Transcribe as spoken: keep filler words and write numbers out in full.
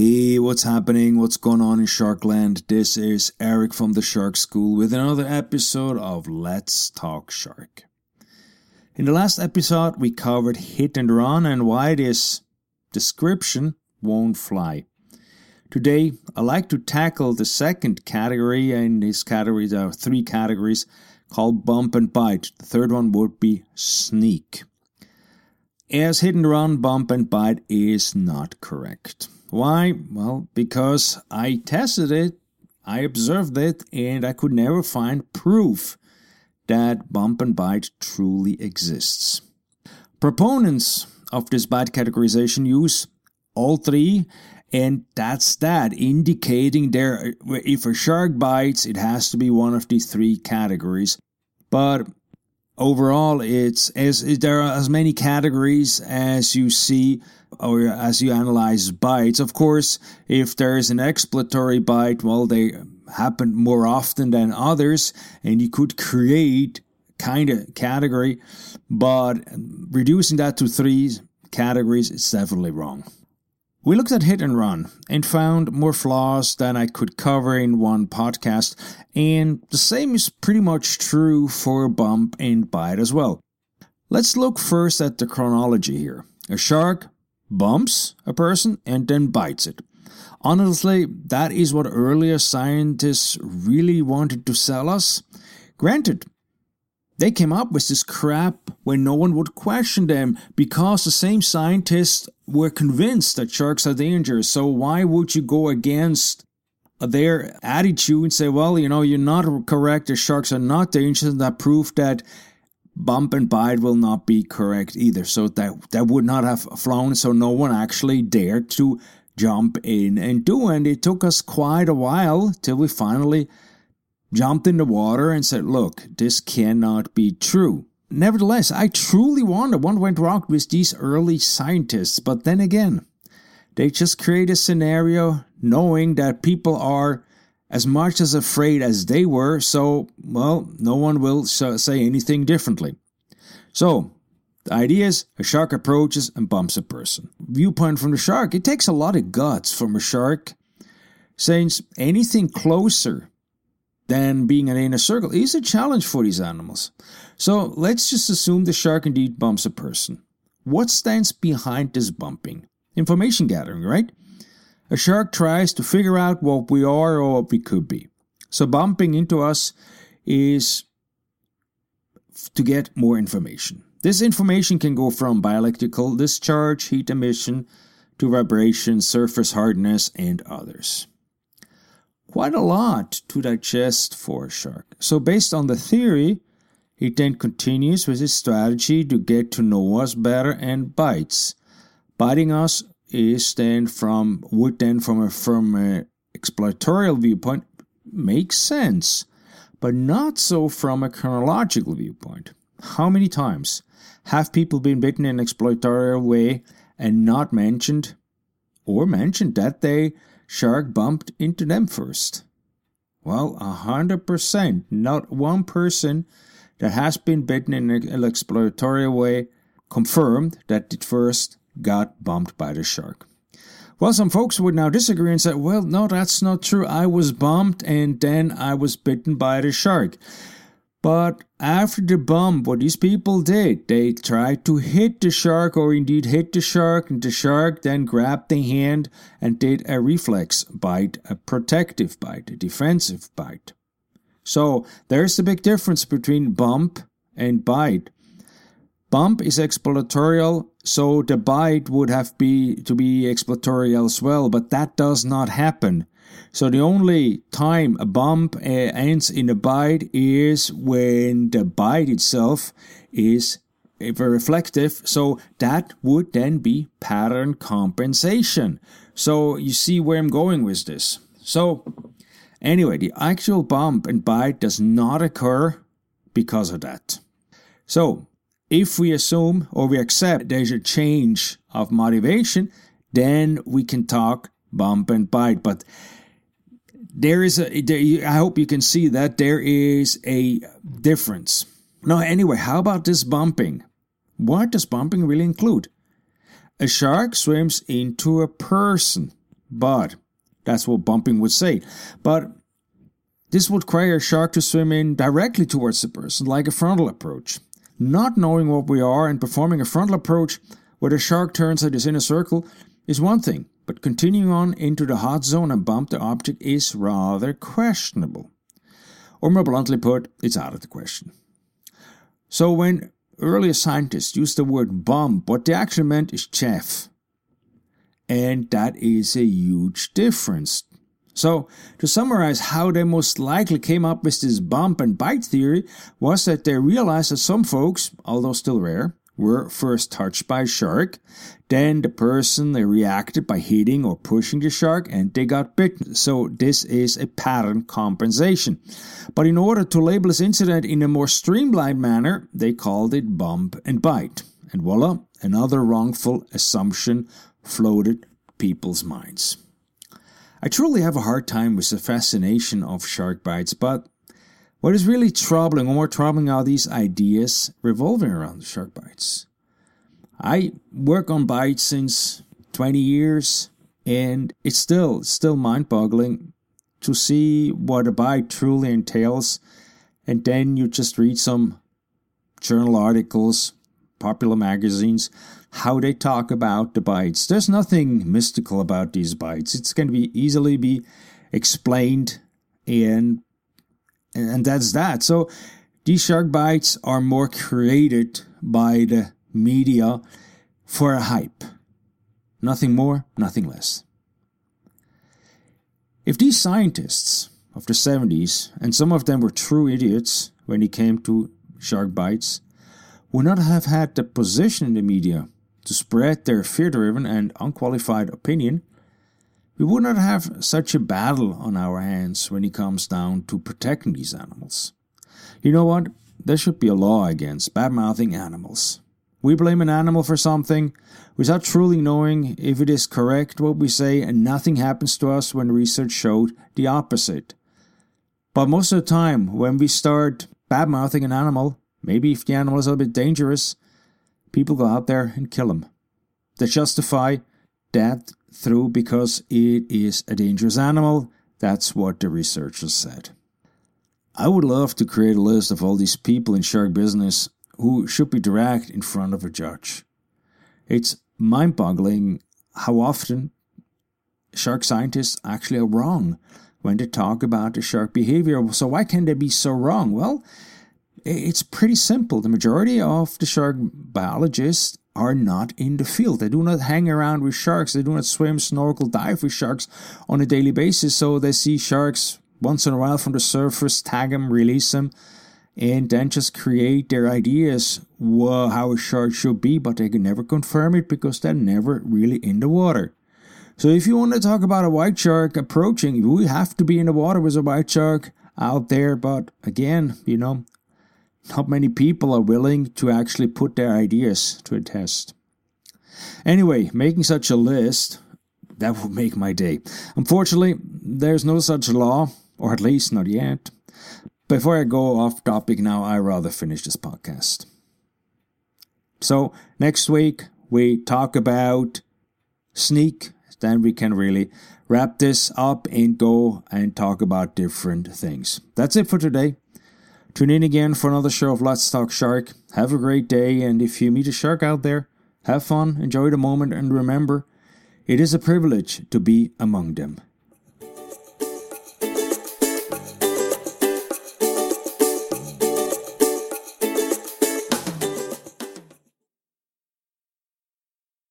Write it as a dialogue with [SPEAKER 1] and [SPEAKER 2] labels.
[SPEAKER 1] Hey, what's happening? What's going on in Sharkland? This is Eric from the Shark School with another episode of Let's Talk Shark. In the last episode, we covered hit and run and why this description won't fly. Today, I like to tackle the second category, and this category, there are three categories called bump and bite. The third one would be sneak. As hit and run, bump and bite is not correct. Why? Well, because I tested it, I observed it, and I could never find proof that bump and bite truly exists. Proponents of this bite categorization use all three, and that's that, indicating there if a shark bites, it has to be one of these three categories. But overall, it's as there are as many categories as you see or as you analyze bites. Of course, if there is an exploitatory bite, well, they happen more often than others, and you could create kind of category, but reducing that to three categories is definitely wrong. We looked at hit and run and found more flaws than I could cover in one podcast, and the same is pretty much true for bump and bite as well. Let's look first at the chronology here. A shark bumps a person and then bites it. Honestly, that is what earlier scientists really wanted to sell us. Granted, they came up with this crap when no one would question them because the same scientists were convinced that sharks are dangerous. So why would you go against their attitude and say, well, you know, you're not correct, the sharks are not dangerous, and that proved that bump and bite will not be correct either. So that, that would not have flown, so no one actually dared to jump in and do. And it took us quite a while till we finally jumped in the water and said, look, this cannot be true. Nevertheless, I truly wonder what went wrong with these early scientists. But then again, they just create a scenario knowing that people are as much as afraid as they were. So, well, no one will say anything differently. So, the idea is a shark approaches and bumps a person. Viewpoint from the shark, it takes a lot of guts from a shark, since anything closer than being in a circle is a challenge for these animals. So let's just assume the shark indeed bumps a person. What stands behind this bumping? Information gathering, right? A shark tries to figure out what we are or what we could be. So bumping into us is to get more information. This information can go from bioelectrical discharge, heat emission, to vibration, surface hardness, and others. Quite a lot to digest for a shark. So based on the theory, it then continues with his strategy to get to know us better and bites. Biting us is then from, would then from a, from a exploitorial viewpoint make sense, but not so from a chronological viewpoint. How many times have people been bitten in an exploitorial way and not mentioned or mentioned that they shark bumped into them first? Well, a hundred percent. Not one person that has been bitten in an exploitorial way confirmed that it first got bumped by the shark. Well, some folks would now disagree and say, well, no, that's not true. I was bumped and then I was bitten by the shark. But after the bump, what these people did, they tried to hit the shark or indeed hit the shark, and the shark then grabbed the hand and did a reflex bite, a protective bite, a defensive bite. So there's the big difference between bump and bite. Bump is exploitorial, so the bite would have be to be exploitorial as well, but that does not happen. So the only time a bump uh, ends in a bite is when the bite itself is very reflective. So that would then be pattern compensation. So you see where I'm going with this. So anyway, the actual bump and bite does not occur because of that. So if we assume or we accept there's a change of motivation, then we can talk bump and bite. But there is a, there, I hope you can see that there is a difference. Now, anyway, how about this bumping? What does bumping really include? A shark swims into a person. but that's what bumping would say. But this would require a shark to swim in directly towards the person, like a frontal approach. Not knowing what we are and performing a frontal approach where the shark turns at this inner circle is one thing, but continuing on into the hot zone and bump the object is rather questionable. Or more bluntly put, it's out of the question. So when earlier scientists used the word bump, what they actually meant is chaff. And that is a huge difference. So, to summarize how they most likely came up with this bump and bite theory was that they realized that some folks, although still rare, were first touched by a shark, then the person they reacted by hitting or pushing the shark and they got bitten. So this is a pattern compensation. But in order to label this incident in a more streamlined manner, they called it bump and bite. And voila, another wrongful assumption floated people's minds. I truly have a hard time with the fascination of shark bites, but what is really troubling, or more troubling, are these ideas revolving around the shark bites. I work on bites since twenty years, and it's still still mind-boggling to see what a bite truly entails, and then you just read some journal articles, popular magazines, how they talk about the bites. There's nothing mystical about these bites. It's going to be easily be explained, and and that's that. So these shark bites are more created by the media for a hype. Nothing more, nothing less. If these scientists of the seventies, and some of them were true idiots when it came to shark bites, would not have had the position in the media to spread their fear-driven and unqualified opinion, we would not have such a battle on our hands when it comes down to protecting these animals. You know what? There should be a law against bad-mouthing animals. We blame an animal for something without truly knowing if it is correct what we say, and nothing happens to us when research showed the opposite. But most of the time, when we start bad-mouthing an animal, maybe if the animal is a bit dangerous, people go out there and kill them. They justify that through because it is a dangerous animal. That's what the researchers said. I would love to create a list of all these people in shark business who should be dragged in front of a judge. It's mind-boggling how often shark scientists actually are wrong when they talk about the shark behavior. So why can they be so wrong? Well, it's pretty simple. The majority of the shark biologists are not in the field. They do not hang around with sharks. They do not swim, snorkel, dive with sharks on a daily basis. So they see sharks once in a while from the surface, tag them, release them, and then just create their ideas well, how a shark should be, but they can never confirm it because they're never really in the water. So if you want to talk about a white shark approaching, we have to be in the water with a white shark out there. But again, you know, not many people are willing to actually put their ideas to a test. Anyway, making such a list, that would make my day. Unfortunately, there's no such law, or at least not yet. Before I go off topic now, I'd rather finish this podcast. So, next week, we talk about sneak. Then we can really wrap this up and go and talk about different things. That's it for today. Tune in again for another show of Let's Talk Shark. Have a great day, and if you meet a shark out there, have fun, enjoy the moment, and remember, it is a privilege to be among them.